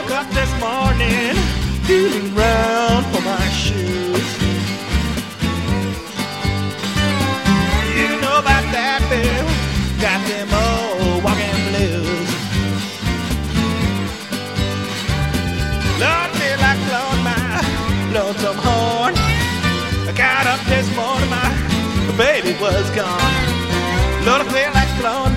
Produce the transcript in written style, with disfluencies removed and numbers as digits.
up this morning feeling round for my shoes. You know about that, Bill, got them old walking blues. Lord, feel like blowing my lonesome horn. I got up this morning, my baby was gone. Lord, I feel like blowing